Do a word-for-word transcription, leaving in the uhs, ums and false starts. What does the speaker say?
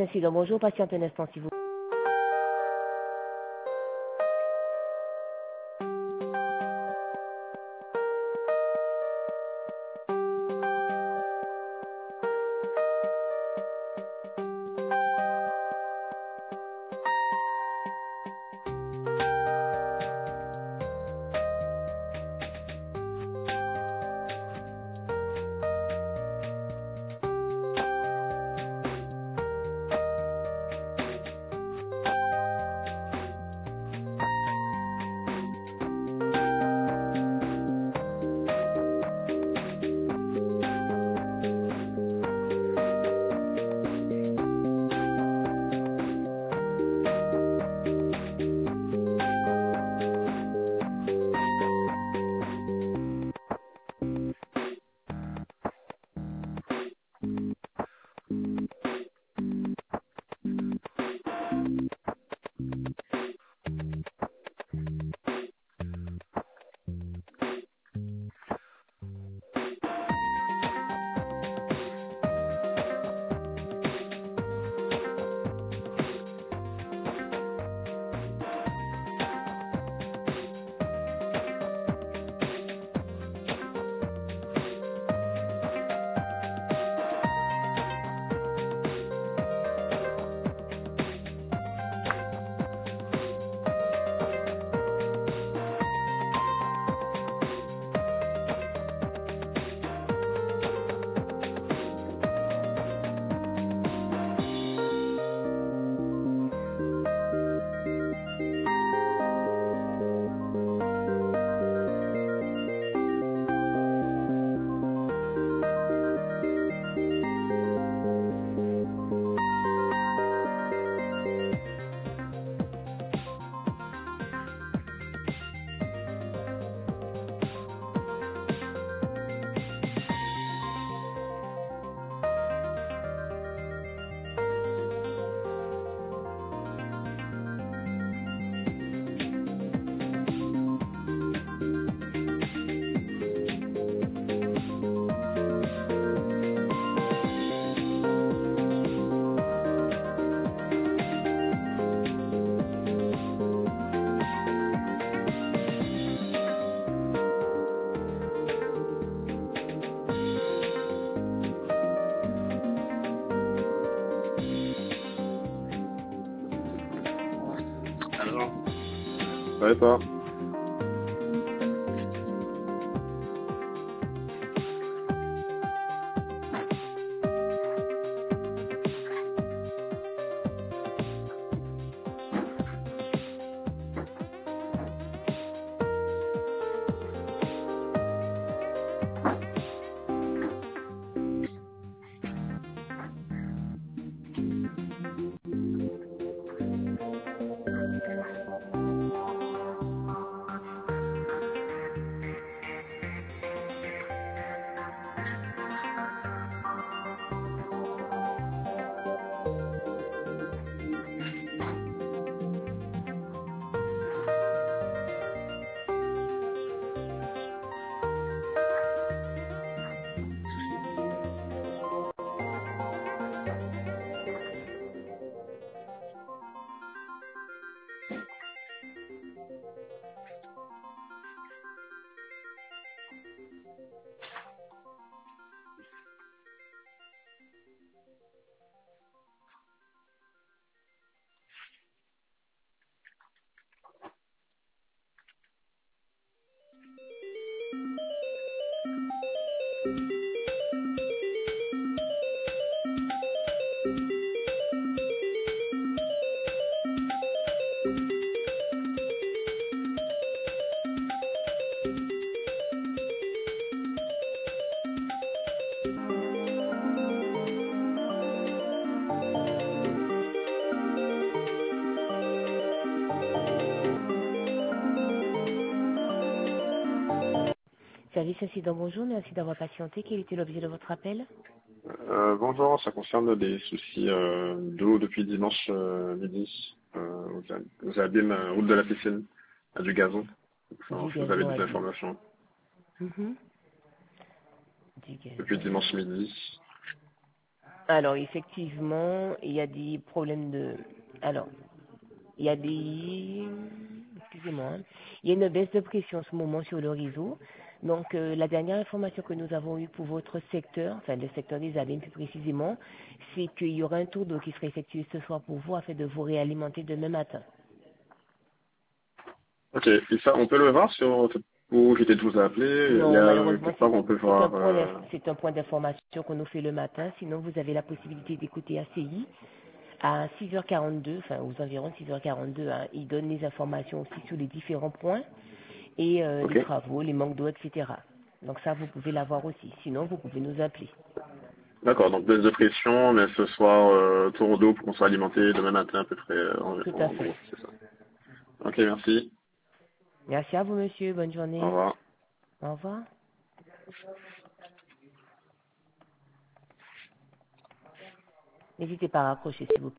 incident, bonjour, patiente un instant s'il vous plaît. Alors, ça va pas. Service incident, bonjour, merci d'avoir patienté. Quel était l'objet de votre appel? Euh, bonjour, ça concerne des soucis euh, d'eau depuis dimanche euh, midi. Euh, vous avez vous avez bien la route de la piscine, à du gazon. Enfin, Du vous avez gazon à des du... informations Mhm. Du depuis gazon. dimanche midi. Alors, effectivement, il y a des problèmes de... Alors, il y a des... Excusez-moi. hein. Il y a une baisse de pression en ce moment sur le réseau. Donc, euh, la dernière information que nous avons eue pour votre secteur, enfin le secteur des abîmes plus précisément, c'est qu'il y aura un tour d'eau qui sera effectué ce soir pour vous afin de vous réalimenter demain matin. Ok, et ça, on peut le voir sur où j'étais de vous appeler. Il y Non, a euh, malheureusement, quelque c'est part où on peut c'est un voir. point d'inf- Euh... c'est un point d'information qu'on nous fait le matin. Sinon, vous avez la possibilité d'écouter A C I à six heures quarante-deux, enfin aux environs six heures quarante-deux. Hein. Il donne les informations aussi sur les différents points et euh, les Ok, travaux, les manques d'eau, et cetera. Donc ça, vous pouvez l'avoir aussi. Sinon, vous pouvez nous appeler. d'accord. Donc baisse de pression, mais ce soir euh, tour d'eau pour qu'on soit alimenté demain matin à peu près. euh, en, Tout à en fait. gros, c'est ça. Ok, merci. Merci à vous, monsieur. Bonne Au journée. revoir. Au revoir. N'hésitez pas à raccrocher, s'il vous plaît.